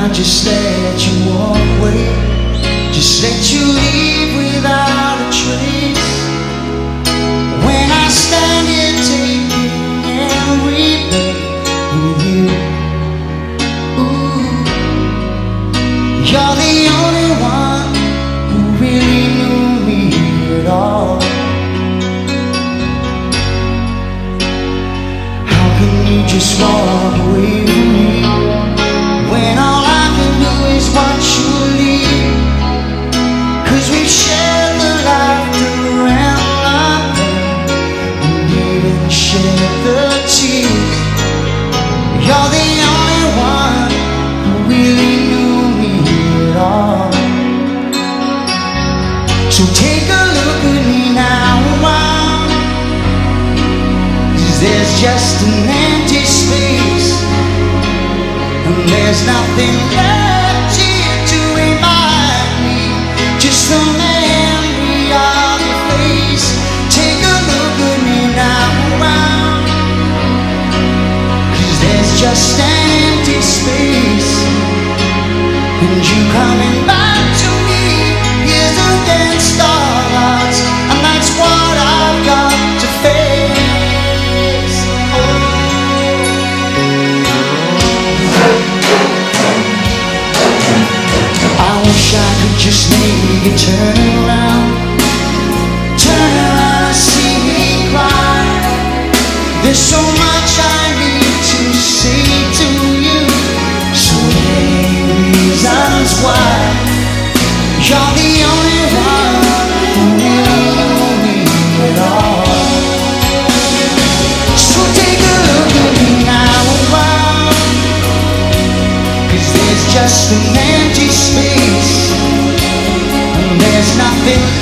just let you walk away, just let you leave without a trace. When I stand here taking every day with you, ooh, you're the only one who really knew me at all. How can you just walk away from me when all I can do is watch you leave? 'Cause we've shared the laughter and the pain, and even shared the tears. You're the only one who really knew me at all. So take a look at me now, 'cause there's just an empty space, and there's nothing left here to remind me, just the memory of your face. Take a look at me now, 'cause there's just an empty space, and you coming back to me is against all odds, and that's what I've got to face. I wish I could just make you turn around and see me cry. There's so much I need to say to you, so many reasons why. You're the only one who really knew me at all. So take a look at me now, 'cause there's just an empty space, and there's nothing